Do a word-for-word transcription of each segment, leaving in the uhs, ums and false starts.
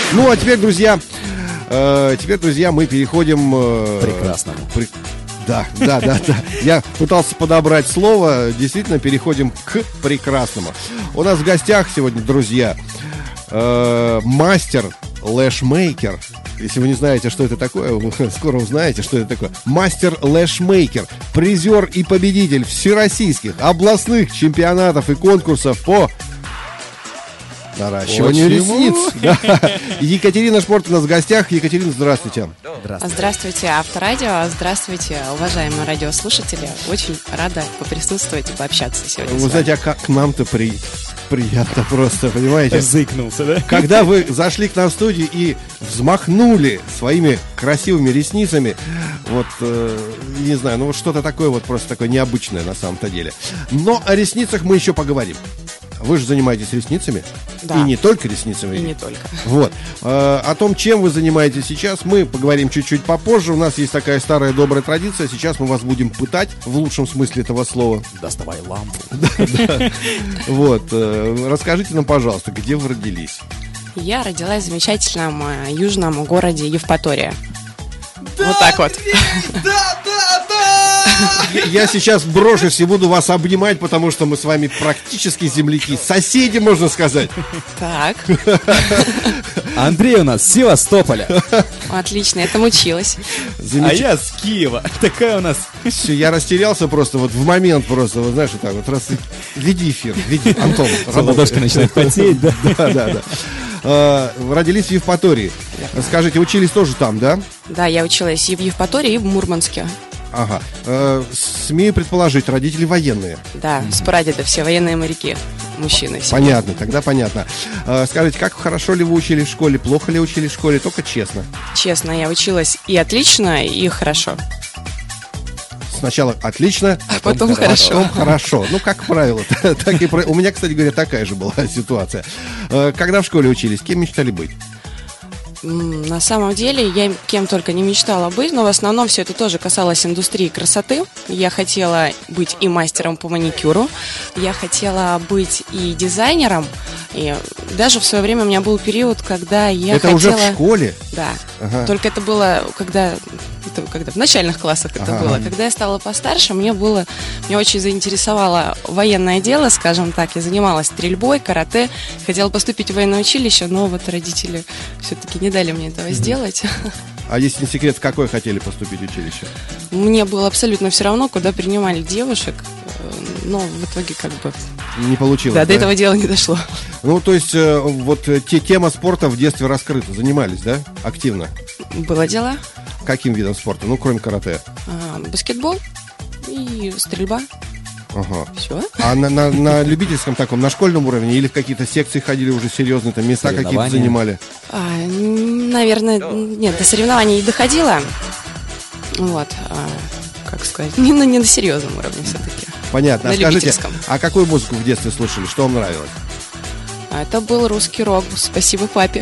Ну, а теперь, друзья, э, теперь, друзья, мы переходим... Э, Прекрасному. При... Да, да, да, да. Я пытался подобрать слово. Действительно, переходим к прекрасному. У нас в гостях сегодня, друзья, э, мастер лэшмейкер. Если вы не знаете, что это такое, вы скоро узнаете, что это такое. Мастер лэшмейкер, призер и победитель всероссийских, областных чемпионатов и конкурсов по наращиванию ресниц. Да. Екатерина Шпорт у нас в гостях. Екатерина, здравствуйте. Здравствуйте. Здравствуйте, Авторадио. Здравствуйте, уважаемые радиослушатели. Очень рада поприсутствовать и пообщаться сегодня. Вы знаете, а как к нам-то при... приятно просто, понимаете? Зыкнулся, да? Когда вы зашли к нам в студию и взмахнули своими красивыми ресницами, вот, э, не знаю, ну вот что-то такое вот просто такое необычное на самом-то деле. Но о ресницах мы еще поговорим. Вы же занимаетесь ресницами. Да. И не только ресницами. И не только. Вот. Э, о том, чем вы занимаетесь сейчас, мы поговорим чуть-чуть попозже. У нас есть такая старая добрая традиция. Сейчас мы вас будем пытать, в лучшем смысле этого слова. Доставай лампу. Вот. Расскажите нам, пожалуйста, где вы родились? Я родилась в замечательном э, южном городе Евпатория. Вот так вот. Да, да, да! Я сейчас брошусь и буду вас обнимать, потому что мы с вами практически земляки. Соседи, можно сказать. Так. Андрей у нас с Севастополя. Отлично, я там училась. А я с Киева. Такая у нас. Все, я растерялся просто вот в момент просто, вот знаешь, вот так вот раз. Веди эфир, веди, Антон. Ладошка начинает потеть, да? Да, да, да. Вы родились в Евпатории. Скажите, учились тоже там, да? Да, я училась и в Евпатории, и в Мурманске. Ага. Э, смею предположить, родители военные. Да, с прадеда все военные моряки, мужчины. Все. Понятно, тогда понятно. Э, скажите, как хорошо ли вы учились в школе, плохо ли учились в школе, только честно. Честно, я училась и отлично, и хорошо. Сначала отлично, а потом, потом хорошо. Потом хорошо. Ну, как правило. Так и про... У меня, кстати говоря, такая же была ситуация. Э, когда в школе учились, кем мечтали быть? На самом деле, я кем только не мечтала быть, но в основном все это тоже касалось индустрии красоты. Я хотела быть и мастером по маникюру, я хотела быть и дизайнером, и даже в свое время у меня был период, когда я это хотела... уже в школе? Да, ага. Только это было, когда... Это когда в начальных классах это ага. было. Когда я стала постарше, мне было... Меня очень заинтересовало военное дело, скажем так. Я занималась стрельбой, карате, хотела поступить в военное училище, но вот родители все-таки не дали мне этого сделать. А если не секрет, в какое хотели поступить училище? Мне было абсолютно все равно, куда принимали девушек, но в итоге как бы... Не получилось, да? Да, до этого дела не дошло. Ну, то есть, вот те, тема спорта в детстве раскрыта, занимались, да, активно? Было дело. Каким видом спорта? Ну, кроме карате. А, баскетбол и стрельба. Ага. Все. А на, на, на любительском таком, на школьном уровне или в какие-то секции ходили уже серьезные, там места какие-то занимали? А, наверное, нет, до соревнований не доходило. Вот, а, как сказать, не на, не на серьезном уровне все-таки. Понятно. На а скажите, любительском. А какую музыку в детстве слушали? Что вам нравилось? Это был русский рок. Спасибо папе.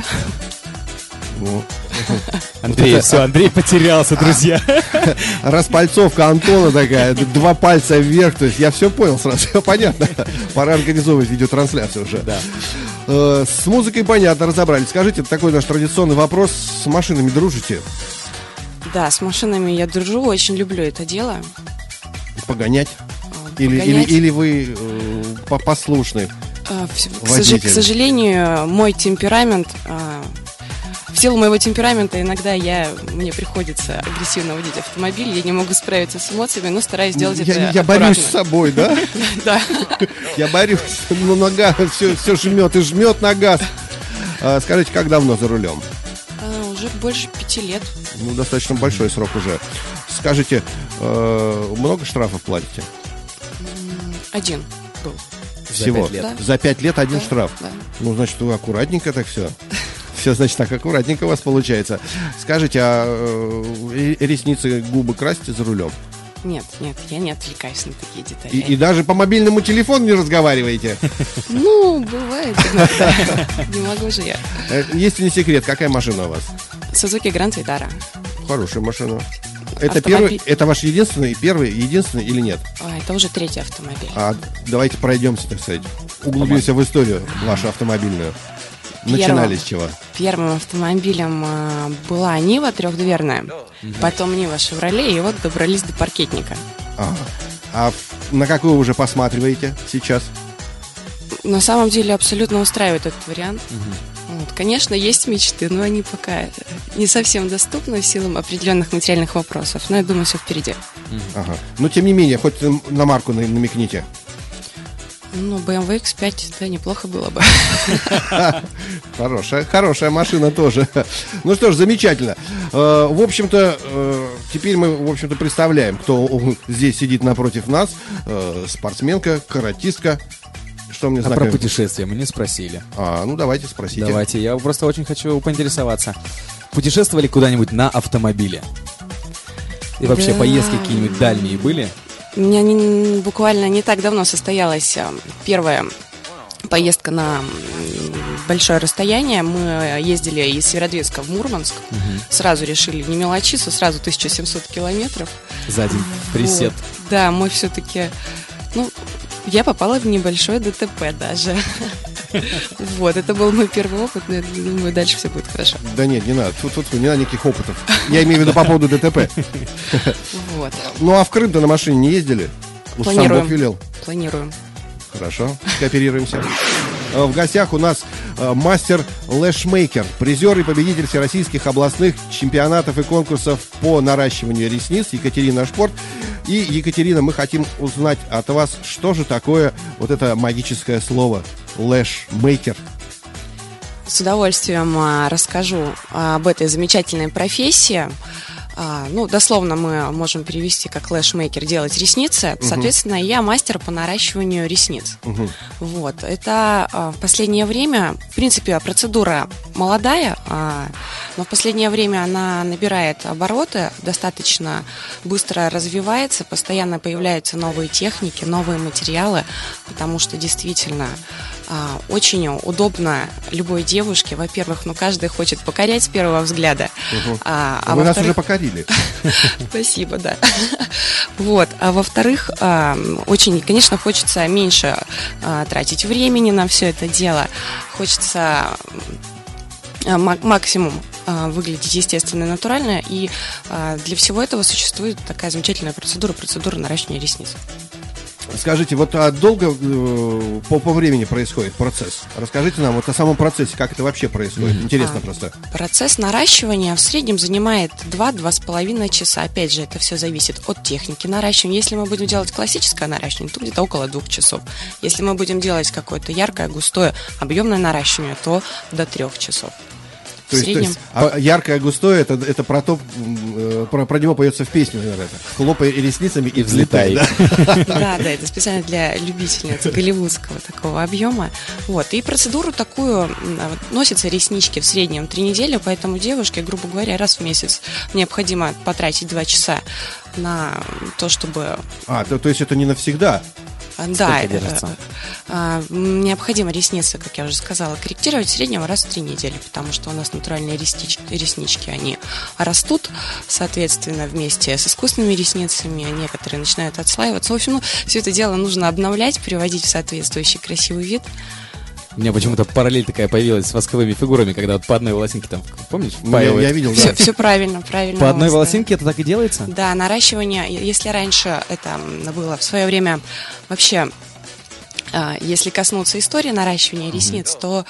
Ну. Андрей, все, Андрей потерялся, друзья. Распальцовка Антона такая, два пальца вверх. То есть я все понял сразу, все понятно. Пора организовывать видеотрансляцию уже. Да. С музыкой понятно, разобрались. Скажите, такой наш традиционный вопрос. С машинами дружите? Да, с машинами я дружу, очень люблю это дело. Погонять? Или, или, или вы э, послушный а, к, водитель? К сожалению, мой темперамент... А, в силу моего темперамента иногда я, мне приходится агрессивно водить автомобиль, я не могу справиться с эмоциями, но стараюсь сделать я, это Я аккуратно. борюсь с собой, да? Да. Я борюсь, но нога все, все жмет и жмет на газ. Скажите, как давно за рулем? Уже больше пяти лет. Ну, достаточно большой срок уже. Скажите, много штрафов платите? Один был. Всего? За пять лет, да. За пять лет один да, штраф? Да. Ну, значит, вы аккуратненько так все. Все, значит, так аккуратненько у вас получается. Скажите, а э, ресницы, губы красите за рулем? Нет, нет, я не отвлекаюсь на такие детали. И, и даже по мобильному телефону не разговариваете? Ну, бывает иногда. Не могу же я. Если не секрет, какая машина у вас? Suzuki Grand Vitara. Хорошая машина. Это первый, это ваш единственный, первый, единственный или нет? А, это уже третий автомобиль. А давайте пройдемся, так сказать. Углубимся в историю вашу автомобильную. начинали с чего? Первым автомобилем а, была Нива трехдверная, угу. потом Нива Шевроле, и вот добрались до паркетника. Ага. А на какую вы уже посматриваете сейчас? На самом деле абсолютно устраивает этот вариант. Угу. Вот, конечно, есть мечты, но они пока не совсем доступны в силу определенных материальных вопросов. Но я думаю, все впереди. Угу. Ага. Но тем не менее, хоть на марку намекните. Ну, бэ эм вэ икс пять, да, неплохо было бы. Хорошая, хорошая машина тоже. Ну что ж, замечательно. В общем-то, теперь мы, в общем-то, представляем, кто здесь сидит напротив нас. Спортсменка, каратистка. Что мне а про путешествия мы не спросили. А, ну давайте спросите. Давайте, я просто очень хочу поинтересоваться. Путешествовали куда-нибудь на автомобиле? И вообще да. Поездки какие-нибудь дальние были? У меня не, буквально не так давно состоялась первая поездка на большое расстояние. Мы ездили из Северодвинска в Мурманск. Угу. Сразу решили не мелочиться, сразу тысяча семьсот километров. За один присед. Вот. Да, мы все-таки... Ну, я попала в небольшое дэ тэ пэ даже. Вот, это был мой первый опыт, но я думаю, дальше все будет хорошо. Да нет, не надо, тут, тут не надо никаких опытов. Я имею в виду по поводу дэ тэ пэ. Вот. Ну, а в Крым-то на машине не ездили? Планируем. Планируем. Хорошо, кооперируемся. В гостях у нас мастер лэшмейкер, призер и победитель всероссийских областных чемпионатов и конкурсов по наращиванию ресниц Екатерина Шпорт. И, Екатерина, мы хотим узнать от вас, что же такое вот это магическое слово лэшмейкер. С удовольствием расскажу об этой замечательной профессии. А, ну, дословно мы можем перевести как лэшмейкер, делать ресницы. Uh-huh. Соответственно, я мастер по наращиванию ресниц. Uh-huh. Вот. Это а, в последнее время, в принципе, процедура молодая, а, но в последнее время она набирает обороты, достаточно быстро развивается, постоянно появляются новые техники, новые материалы, потому что действительно а, очень удобно любой девушке. Во-первых, ну, каждый хочет покорять с первого взгляда. Uh-huh. А, а Вы нас уже покорили. Спасибо, да. Вот. А во-вторых, очень, конечно, хочется меньше тратить времени на все это дело. Хочется максимум выглядеть естественно и натурально. И для всего этого существует такая замечательная процедура, процедура наращивания ресниц. Скажите, вот а долго э, по, по времени происходит процесс? Расскажите нам вот о самом процессе, как это вообще происходит. Интересно а, просто. Процесс наращивания в среднем занимает два-два с половиной часа. Опять же, это все зависит от техники наращивания. Если мы будем делать классическое наращивание, то где-то около двух часов. Если мы будем делать какое-то яркое, густое, объемное наращивание, то до трех часов. То есть, то есть а яркое, густое, это, это про то, про, про него поется в песне, наверное. Хлопай ресницами и взлетай. Да? да, да, это специально для любительниц голливудского такого объема. Вот. И процедуру такую носятся реснички в среднем три недели, поэтому девушке, грубо говоря, раз в месяц необходимо потратить два часа на то, чтобы... А, то, то есть это не навсегда? Да, э, э, необходимо ресницы, как я уже сказала, корректировать в среднем раз в три недели, потому что у нас натуральные реснички, реснички, они растут, соответственно, вместе с искусственными ресницами, некоторые начинают отслаиваться. В общем, ну, все это дело нужно обновлять, приводить в соответствующий красивый вид. У меня почему-то параллель такая появилась с восковыми фигурами, когда вот по одной волосинке там, помнишь, впаивают. Я, я видел, да. Все, все правильно, правильно. По одной волосинке это так и делается? Да, наращивание, если раньше это было в свое время вообще, если коснуться истории наращивания ресниц, mm-hmm. то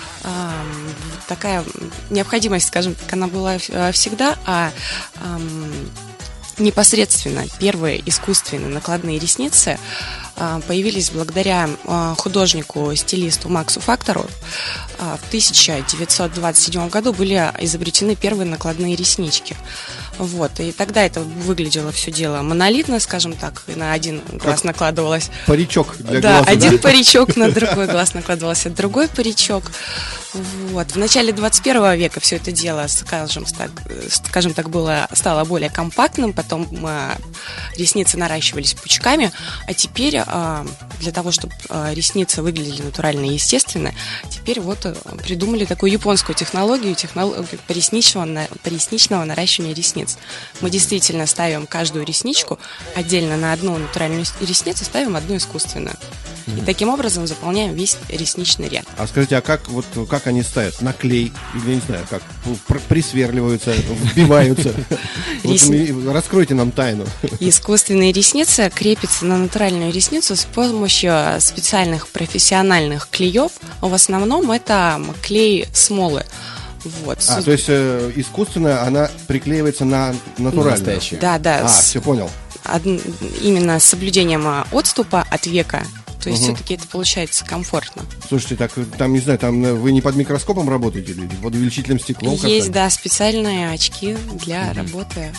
такая необходимость, скажем так, она была всегда, а непосредственно первые искусственные накладные ресницы появились благодаря художнику-стилисту Максу Фактору. В тысяча девятьсот двадцать седьмом году были изобретены первые накладные реснички. Вот. И тогда это выглядело все дело монолитно, скажем так, и на один глаз как накладывалось. Паричок для да, глаза. Один да? паричок на другой глаз накладывался, другой паричок. Вот. В начале двадцать первого века все это дело, скажем так, скажем так, было, стало более компактным, потом а, ресницы наращивались пучками, а теперь а, для того, чтобы а, ресницы выглядели натурально и естественно, теперь вот а, придумали такую японскую технологию, технологию ресничного, ресничного наращивания ресниц. ресниц. Мы действительно ставим каждую ресничку отдельно на одну натуральную ресницу, ставим одну искусственную. И таким образом заполняем весь ресничный ряд. А скажите, а как, вот, как они ставят? На клей? Или, я не знаю, как? Пр- присверливаются, вбиваются? Раскройте нам тайну. Искусственные ресницы крепятся на натуральную ресницу с помощью специальных профессиональных клеев. В основном это клей смолы. Вот. А, то есть э, искусственная, она приклеивается на натуральную? Да, да. А, с, все понял. Од, именно с соблюдением отступа от века. То есть угу. все-таки это получается комфортно. Слушайте, так там, не знаю, там вы не под микроскопом работаете или под увеличительным стеклом? Есть, как-то? Да, специальные очки для угу. работы,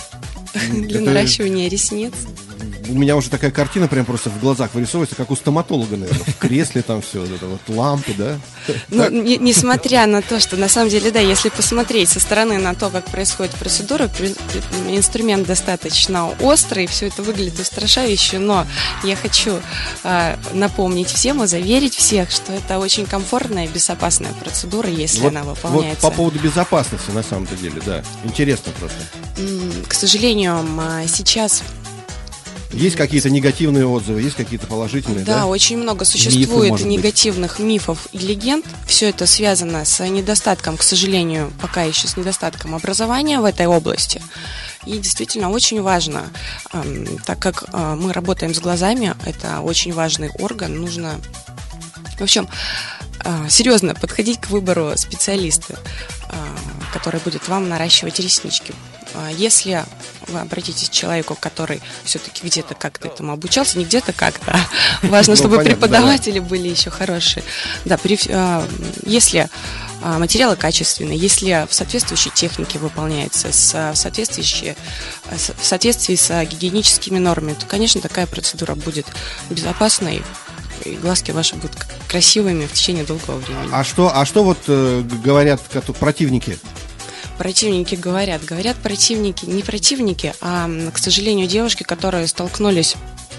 для это... наращивания ресниц. У меня уже такая картина прям просто в глазах вырисовывается, как у стоматолога, наверное, в кресле там все, вот это вот лампы, да? Ну, не, несмотря на то, что на самом деле, да, если посмотреть со стороны на то, как происходит процедура, инструмент достаточно острый, все это выглядит устрашающе, но я хочу э, напомнить всем и заверить всех, что это очень комфортная и безопасная процедура, если вот, она выполняется. Вот по поводу безопасности, на самом-то деле, да, интересно просто. К сожалению, сейчас... Есть какие-то негативные отзывы, есть какие-то положительные, да? Да, очень много существует Мифы, негативных мифов и легенд. Все это связано с недостатком, к сожалению, пока еще с недостатком образования в этой области. И действительно очень важно, так как мы работаем с глазами, это очень важный орган, нужно, в общем, серьезно подходить к выбору специалиста, который будет вам наращивать реснички. Если вы обратитесь к человеку, который все-таки где-то как-то этому обучался, не где-то как-то, а важно, чтобы преподаватели были еще хорошие. Да, если материалы качественные, если в соответствующей технике выполняется, в соответствии, в соответствии с гигиеническими нормами, то, конечно, такая процедура будет безопасной, и глазки ваши будут красивыми в течение долгого времени. А что, а что вот э, говорят противники? Противники говорят, говорят противники, не противники, а, к сожалению, девушки, которые столкнулись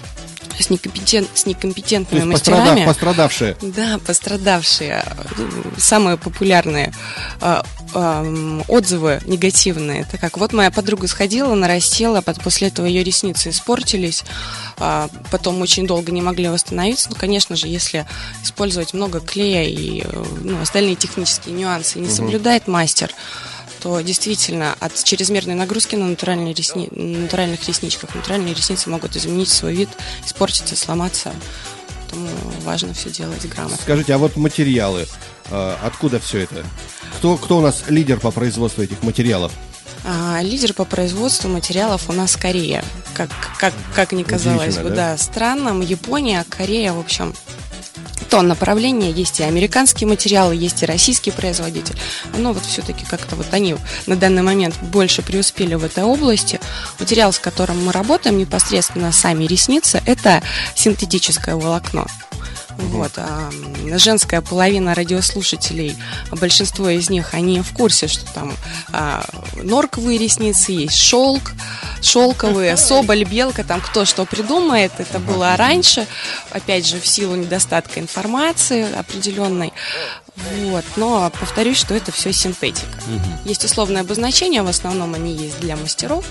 с, некомпетент, с некомпетентными мастерами. Пострадавшие. Да, пострадавшие. Самые популярные э, э, отзывы негативные. Это как, вот моя подруга сходила, нарастила, после этого ее ресницы испортились, э, потом очень долго не могли восстановиться. Ну, конечно же, если использовать много клея и ну, остальные технические нюансы не угу. соблюдает мастер, то действительно от чрезмерной нагрузки на натуральные ресни... натуральных ресничках натуральные ресницы могут изменить свой вид, испортиться, сломаться. Поэтому важно все делать грамотно. Скажите, а вот материалы, э, откуда все это? Кто, кто у нас лидер по производству этих материалов? А, лидер по производству материалов у нас Корея. Как, как, как ни казалось бы, да? Да, странным. Япония, Корея, в общем... То направление, есть и американские материалы, есть и российский производитель. Но вот все-таки как-то вот они на данный момент больше преуспели в этой области. Материал, с которым мы работаем непосредственно сами ресницы, это синтетическое волокно. Вот, а женская половина радиослушателей, большинство из них, они в курсе, что там а, норковые ресницы, есть шелк, шелковые, соболь, белка, там кто что придумает, это было раньше, опять же, в силу недостатка информации определенной. Вот, но повторюсь, что это все синтетика. Угу. Есть условное обозначение, в основном они есть для мастеров.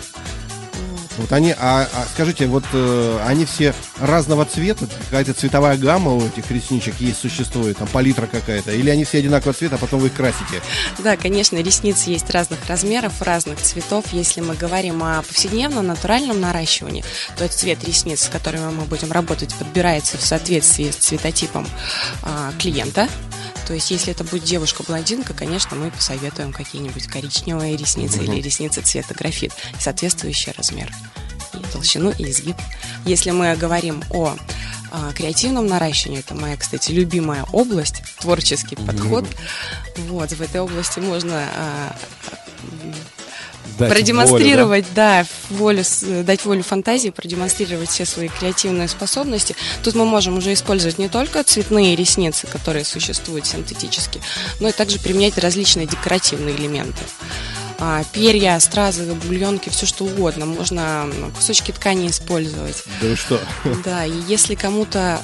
Вот они, а, а скажите, вот э, они все разного цвета, какая-то цветовая гамма у этих ресничек есть, существует, там палитра какая-то, или они все одинакового цвета, а потом вы их красите? Да, конечно, ресницы есть разных размеров, разных цветов. Если мы говорим о повседневном натуральном наращивании, то цвет ресниц, с которыми мы будем работать, подбирается в соответствии с цветотипом а, клиента. То есть, если это будет девушка-блондинка, конечно, мы посоветуем какие-нибудь коричневые ресницы mm-hmm. или ресницы цвета графит, соответствующий размер, и толщину, и изгиб. Если мы говорим о а, креативном наращивании, это моя, кстати, любимая область, творческий mm-hmm. подход. Вот, в этой области можно... А, Дать продемонстрировать, волю, да? Да, волю, дать волю фантазии, продемонстрировать все свои креативные способности. Тут мы можем уже использовать не только цветные ресницы, которые существуют синтетически, но и также применять различные декоративные элементы. А, перья, стразы, бульонки, все что угодно. Можно кусочки ткани использовать. Да что? Да, и если кому-то...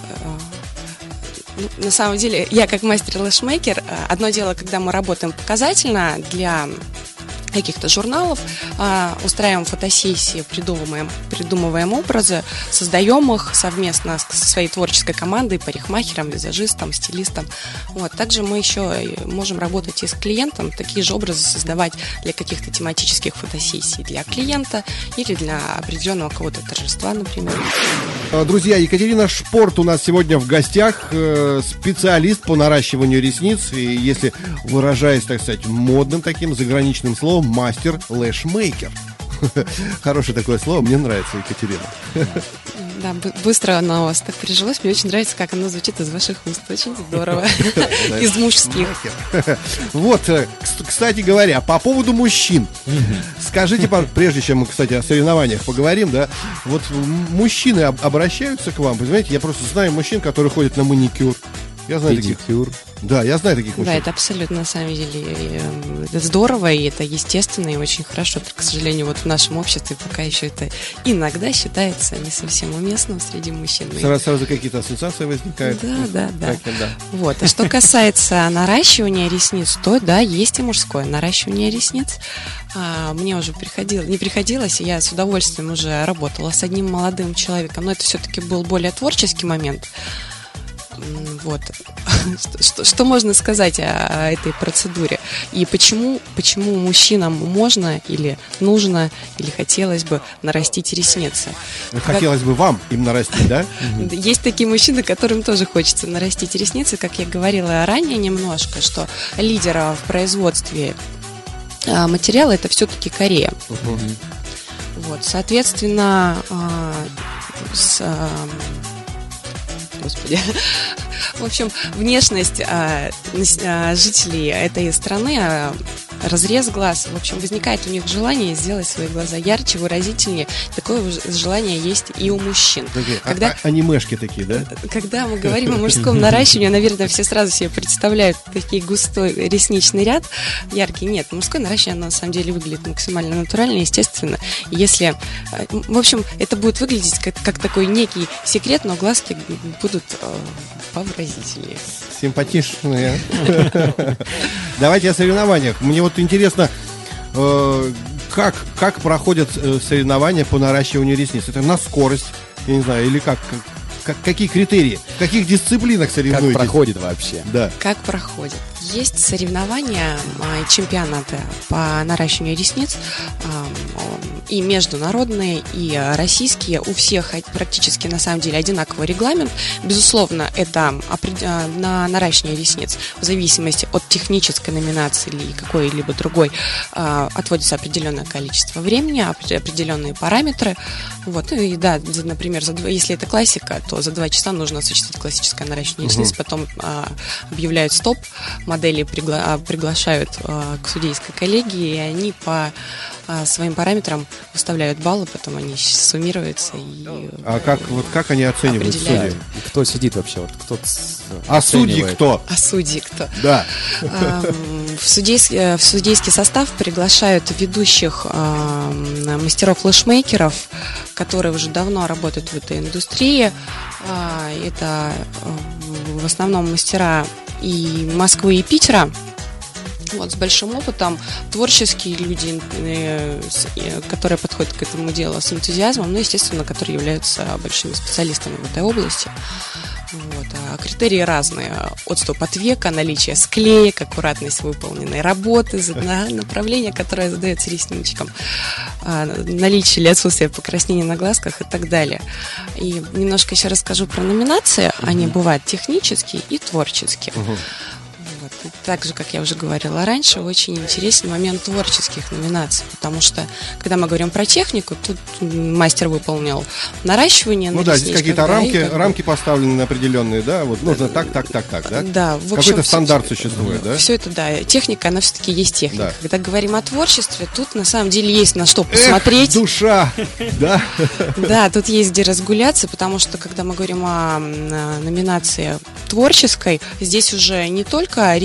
На самом деле, я как мастер лэшмейкер, одно дело, когда мы работаем показательно для каких-то журналов, а, устраиваем фотосессии, придумываем, придумываем образы, создаем их совместно со своей творческой командой, парикмахером, визажистом, стилистом. Вот. Также мы еще можем работать и с клиентом, такие же образы создавать для каких-то тематических фотосессий для клиента или для определенного какого-то торжества, например. Друзья, Екатерина Шпорт у нас сегодня в гостях, специалист по наращиванию ресниц, и если выражаясь, так сказать, модным таким заграничным словом, мастер лэшмейкер. Хорошее такое слово, мне нравится, Екатерина. Да, быстро оно у вас так прижилось. Мне очень нравится, как оно звучит из ваших уст. Очень здорово. Из мужских. Вот, кстати говоря, по поводу мужчин. Скажите, прежде чем мы, кстати, о соревнованиях поговорим, да, вот мужчины обращаются к вам, понимаете, я просто знаю мужчин, которые ходят на маникюр. Я знаю таких. Да, я знаю таких мужчин. Да, это абсолютно, на самом деле, это здорово, и это естественно, и очень хорошо. Только, к сожалению, вот в нашем обществе пока еще это иногда считается не совсем уместным среди мужчин. Сразу, сразу какие-то ассоциации возникают. Да, да, да. Как, да. Вот. А что касается наращивания ресниц, то да, есть и мужское наращивание ресниц. А, мне уже приходило, не приходилось, я с удовольствием уже работала с одним молодым человеком, но это все-таки был более творческий момент. Вот. Что, что, что можно сказать о, о этой процедуре? И почему, почему мужчинам можно или нужно, или хотелось бы нарастить ресницы? Хотелось как... бы вам им нарастить, да? Есть такие мужчины, которым тоже хочется нарастить ресницы. Как я говорила ранее немножко, что лидер в производстве материала — это все-таки Корея. Uh-huh. Вот, соответственно, с... Господи. В общем, внешность а, а, жителей этой страны, а, разрез глаз, в общем, возникает у них желание сделать свои глаза ярче, выразительнее. Такое желание есть и у мужчин. Okay. Когда, а, анимешки такие, да? Когда мы говорим о мужском наращивании, наверное, все сразу себе представляют такие густой ресничный ряд, яркий. Нет, мужское наращивание, оно на самом деле выглядит максимально натурально, естественно. Если, в общем, это будет выглядеть как, как такой некий секрет, но глазки будут э, повыразительнее. Симпатичные. Давайте о соревнованиях. Мне вот интересно, как, как проходят соревнования по наращиванию ресниц? Это на скорость, я не знаю, или как? Как, какие критерии? В каких дисциплинах соревнуетесь? Как проходит вообще? Да. Как проходит? Есть соревнования, чемпионаты по наращиванию ресниц, и международные, и российские. У всех практически на самом деле одинаковый регламент. Безусловно, это на наращивание ресниц в зависимости от технической номинации или какой-либо другой отводится определенное количество времени, определенные параметры. Вот. И да, например, за два, если это классика, то за два часа нужно осуществить классическое наращивание ресниц, угу. Потом а, объявляют стоп, модели пригла- приглашают а, к судейской коллегии, и они по а, своим параметрам выставляют баллы, потом они суммируются. И, а как, вот как они оценивают судьи? И кто сидит вообще? Вот, кто а судьи кто? А судьи кто? Да. А, в, судейский, в судейский состав приглашают ведущих а, мастеров-флешмейкеров, которые уже давно работают в этой индустрии. А, это а, в основном мастера и Москвы, и Питера. Вот, с большим опытом, творческие люди, которые подходят к этому делу с энтузиазмом, ну, естественно, которые являются большими специалистами в этой области. Вот. А критерии разные. Отступ от века, наличие склеек, аккуратность выполненной работы, направление, которое задается ресничкам, наличие или отсутствие покраснения на глазках и так далее. И немножко еще расскажу про номинации. Они бывают технические и творческие. Вот. И так же, как я уже говорила раньше, очень интересен момент творческих номинаций, потому что, когда мы говорим про технику, тут мастер выполнил наращивание. Ну да, здесь какие-то да, рамки, как... рамки поставлены определенные, да, вот нужно так, так, так, так, да? Да, в общем, какой-то стандарт все, существует, да? Все это, да, техника, она все-таки есть техника. Да. Когда говорим о творчестве, тут на самом деле есть на что посмотреть. Эх, душа, да? Да, тут есть где разгуляться, потому что, когда мы говорим о номинации творческой, здесь уже не только ресницы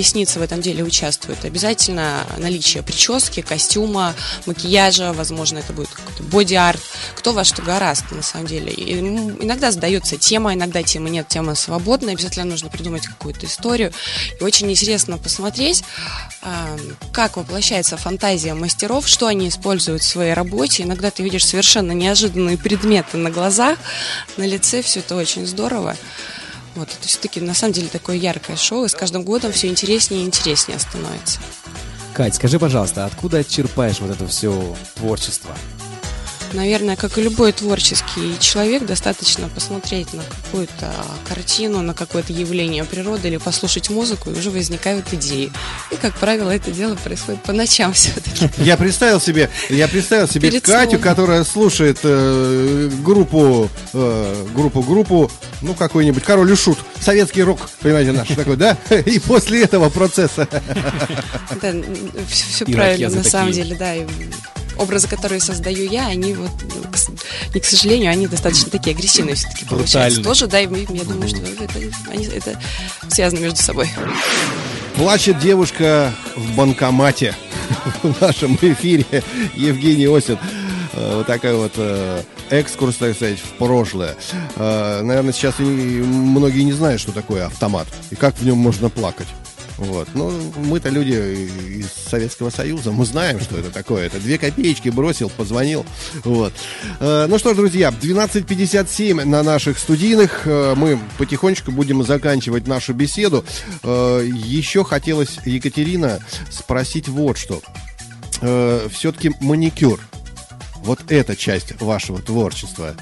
ресницы в этом деле участвуют. Обязательно наличие прически, костюма, макияжа, возможно, это будет какой-то боди-арт, кто во что гораст, на самом деле. И иногда задается тема, иногда темы нет, тема свободная, обязательно нужно придумать какую-то историю. И очень интересно посмотреть, как воплощается фантазия мастеров, что они используют в своей работе. Иногда ты видишь совершенно неожиданные предметы на глазах, на лице, все это очень здорово. Вот, это все-таки на самом деле такое яркое шоу, и с каждым годом все интереснее и интереснее становится. Кать, скажи, пожалуйста, откуда черпаешь вот это все творчество? Наверное, как и любой творческий человек, достаточно посмотреть на какую-то картину, на какое-то явление природы или послушать музыку, и уже возникают идеи. И, как правило, это дело происходит по ночам все-таки. Я представил себе, я представил себе Перед Катю, сном. которая слушает э, группу, э, группу, группу, ну, какой-нибудь Король и Шут, советский рок, понимаете, наш такой, да? И после этого процесса. Да, все Ирокезы правильно, на такие. самом деле, да. И образы, которые создаю я, они вот, ну, к, с- не к сожалению, они достаточно такие агрессивные все-таки получаются. Брутальные. Тоже, да, и мы- я думаю, что это, они, это связано между собой. Плачет девушка в банкомате в нашем эфире. Евгений Осин. Э, Вот такой вот э, экскурс, так сказать, в прошлое. Э, Наверное, сейчас и многие не знают, что такое автомат и как в нем можно плакать. Вот. Ну, мы-то люди из Советского Союза, мы знаем, что это такое. Это две копеечки бросил, позвонил. Вот. Э, Ну что ж, друзья, двенадцать пятьдесят семь на наших студийных. Э, Мы потихонечку будем заканчивать нашу беседу. Э, Еще хотелось, Екатерина, спросить вот что. Э, Все-таки маникюр. Вот эта часть вашего творчества.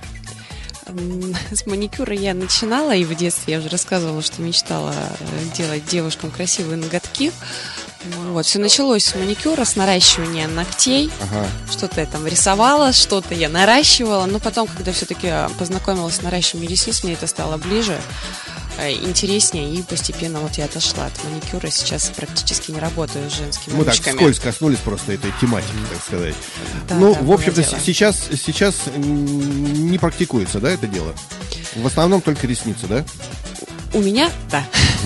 М, С маникюра я начинала, и в детстве я уже рассказывала, что мечтала э, делать девушкам красивые ноготки. Вот, все началось с маникюра, с наращивания ногтей. Ага. Что-то я там рисовала, что-то я наращивала. Но потом, когда все-таки познакомилась с наращиванием ресниц, мне это стало ближе, э, интереснее. И постепенно вот я отошла от маникюра. Сейчас практически не работаю с женскими Мы так ручками. вскользь коснулись просто этой тематики, так сказать. Да, Ну, да, в общем-то, было дело. с- сейчас, сейчас м, не практикуется, да, это дело? В основном только ресницы, да? У меня, да.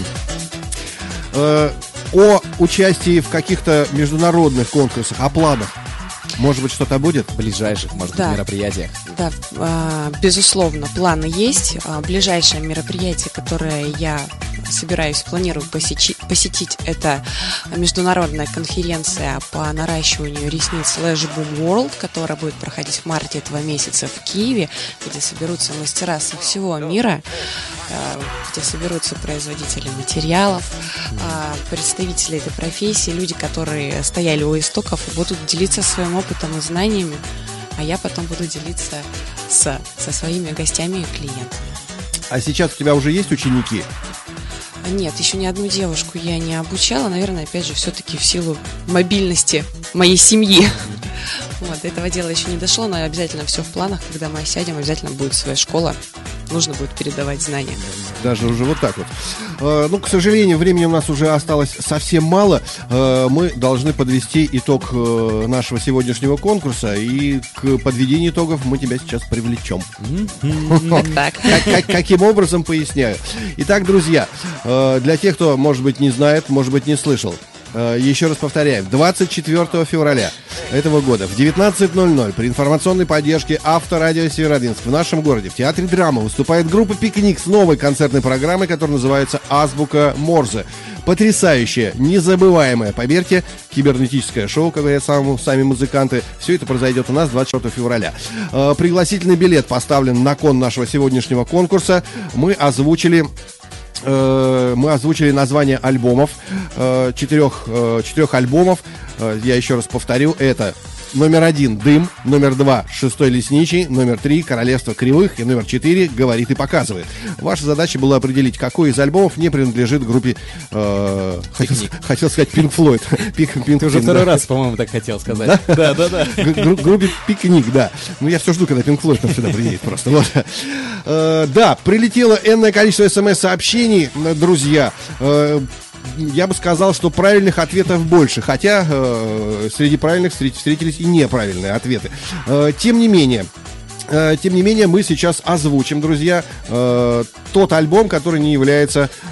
Э, О участии в каких-то международных конкурсах, о планах, может быть, что-то будет? В ближайших, может Да. быть, мероприятиях. Да, а, безусловно, планы есть. А, Ближайшее мероприятие, которое я собираюсь, планирую посечи- посетить, это международная конференция по наращиванию ресниц Lash Boom World, которая будет проходить в марте этого месяца в Киеве, где соберутся мастера со всего мира, а, где соберутся производители материалов, а, представители этой профессии, люди, которые стояли у истоков и будут делиться своим опытом и знаниями, а я потом буду делиться с, со своими гостями и клиентами. А сейчас у тебя уже есть ученики? А Нет, еще ни одну девушку я не обучала, наверное, опять же, все-таки в силу мобильности моей семьи. Вот, до этого дела еще не дошло, но обязательно все в планах, когда мы сядем, обязательно будет своя школа, нужно будет передавать знания. Даже уже вот так вот. Э, Ну, к сожалению, времени у нас уже осталось совсем мало. Э, Мы должны подвести итог э, нашего сегодняшнего конкурса. И к подведению итогов мы тебя сейчас привлечем. Так-так. Как- как- Каким образом, поясняю. Итак, друзья, э, для тех, кто, может быть, не знает, может быть, не слышал, э, еще раз повторяем, двадцать четвёртого февраля этого года в девятнадцать ноль ноль при информационной поддержке Авторадио Северодвинск в нашем городе в Театре драмы выступает группа «Пикник» с новой концертной программой, которая называется «Азбука Морзе». Потрясающее, незабываемое, поверьте, кибернетическое шоу, как говорят сам- сами музыканты. Все это произойдет у нас двадцать четвёртого февраля. Э, Пригласительный билет поставлен на кон нашего сегодняшнего конкурса. Мы озвучили э, мы озвучили название альбомов, э, четырех, э, четырех альбомов. Э, я еще раз повторю, это номер один «Дым», номер два «Шестой лесничий», номер три «Королевство кривых» и номер четыре «Говорит и показывает». Ваша задача была определить, какой из альбомов не принадлежит группе, э, хотел, хотел сказать Pink Floyd. Pink- Pink Ты уже Floyd, второй да. раз, по-моему, так хотел сказать. Да, да, да. Г- гру- группе «Пикник», да. Ну, я все жду, когда Pink Floyd нам сюда приедет просто. Вот. Э, Да, прилетело энное количество смс-сообщений, э, друзья. Э, Я бы сказал, что правильных ответов больше, хотя э, среди правильных встр- встретились и неправильные ответы. Э, Тем не менее, Э, Тем не менее, мы сейчас озвучим, друзья, э, тот альбом, который не является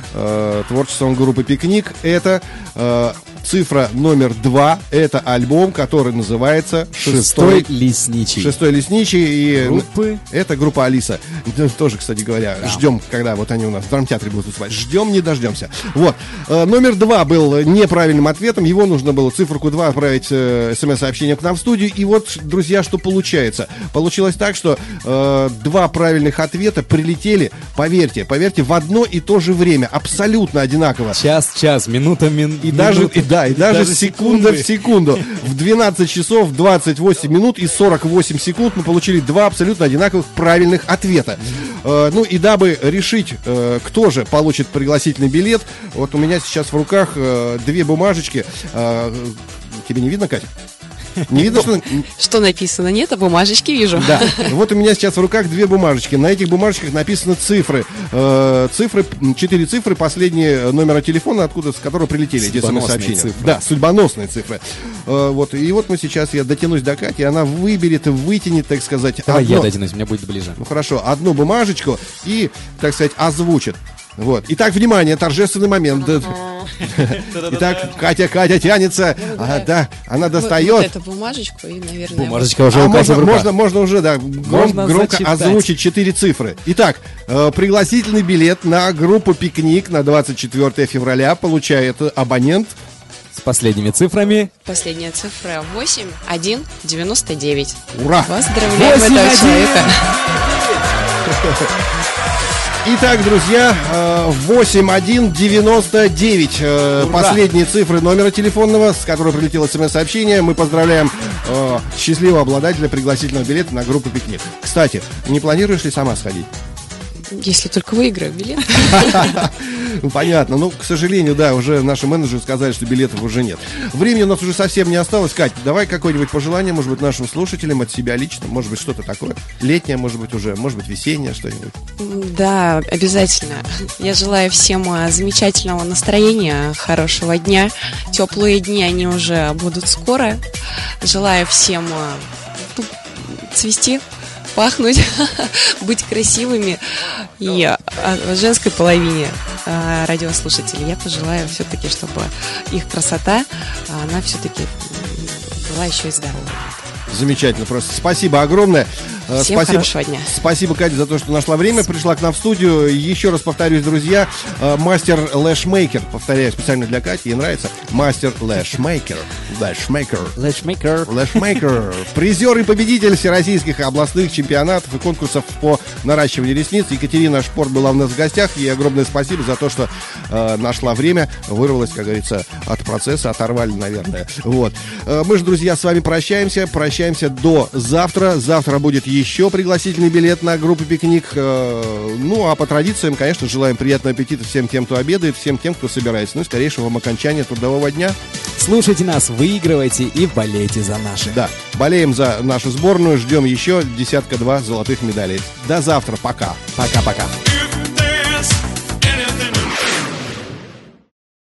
э, творчеством группы «Пикник». Это э, цифра номер два. Это альбом, который называется «Шестой лесничий». «Шестой лесничий». И Группы? это группа «Алиса». Тоже, кстати говоря, Да. ждем, когда вот они у нас в драмтеатре будут выступать. Ждем, не дождемся. Вот. Э, номер два был неправильным ответом. Его нужно было циферку два отправить э, смс-сообщение к нам в студию. И вот, друзья, что получается. Получилось так, что э, два правильных ответа прилетели, поверьте, поверьте, в одно и то же время. Абсолютно одинаково. Час, час, минута, мин... И даже, минута, и, да, и даже, даже секунда секунды. в секунду. В двенадцать часов двадцать восемь минут и сорок восемь секунд мы получили два абсолютно одинаковых правильных ответа. Э, ну и дабы решить, э, кто же получит пригласительный билет, вот у меня сейчас в руках э, две бумажечки. Э, тебе не видно, Катя? Не видно, что... Что написано? Нет, а бумажечки вижу. Да, вот у меня сейчас в руках две бумажечки. На этих бумажечках написаны цифры. Э, цифры, четыре цифры, последние номера телефона, откуда, с которого прилетели эти Судьбоносные смс-сообщения. цифры. Да, судьбоносные цифры. Э, вот, и вот мы сейчас, я дотянусь до Кати, она выберет, вытянет, так сказать, Давай одно- я дотянусь, мне будет ближе. ну хорошо, одну бумажечку и, так сказать, озвучит. Вот. Итак, внимание, торжественный момент. Итак, Катя, Катя тянется. А, да, она Вот, вот достает. эту бумажечку и, наверное... Бумажечка уже А у Кати можно, в руках. можно, можно уже, да, гром- Можно громко зачитать. озвучить четыре цифры. Итак, э, пригласительный билет на группу «Пикник» на двадцать четвёртое февраля получает абонент. С последними цифрами. Последняя цифра восемь один девяносто девять. Ура! Поздравляем восемь этого один. человека. Итак, друзья, э, восемь один девяносто девять. э, Ура! Последние цифры номера телефонного, с которого прилетело смс-сообщение. Мы поздравляем э, счастливого обладателя пригласительного билета на группу «Пикник». Кстати, не планируешь ли сама сходить? Если только выиграю билет. Ну, понятно. Ну, к сожалению, да, уже наши менеджеры сказали, что билетов уже нет. Времени у нас уже совсем не осталось. Кать, давай какое-нибудь пожелание, может быть, нашим слушателям, от себя лично, может быть, что-то такое. Летнее, может быть, уже, может быть, весеннее что-нибудь. Да, обязательно. Я желаю всем а, замечательного настроения, хорошего дня. Теплые дни, они уже будут скоро. Желаю всем а, ну, цвести, пахнуть, быть красивыми. И а, а, женской половине а, радиослушателей я пожелаю все-таки, чтобы их красота, а, она все-таки была еще и здоровой. Замечательно, просто спасибо огромное. Э, Всем спасибо, хорошего дня. Спасибо, Катя, за то, что нашла время, пришла к нам в студию. Еще раз повторюсь, друзья, э, мастер лэшмейкер, повторяю специально для Кати, ей нравится, мастер лэшмейкер, лэшмейкер, Лэшмейкер. лэшмейкер, призер и победитель всероссийских областных чемпионатов и конкурсов по наращиванию ресниц. Екатерина Шпорт была у нас в гостях. Ей огромное спасибо за то, что э, нашла время, вырвалась, как говорится, от процесса, оторвали, наверное. Вот. Э, мы же, друзья, с вами прощаемся. Прощаемся до завтра. Завтра будет еще пригласительный билет на группу «Пикник». Э, ну, а по традициям, конечно, желаем приятного аппетита всем тем, кто обедает, всем тем, кто собирается. Ну и скорейшего вам окончания трудового дня. Слушайте нас, выигрывайте и болейте за наши. Да, болеем за нашу сборную. Ждем еще десятка-два золотых медалей. До завтра. Пока. Пока-пока.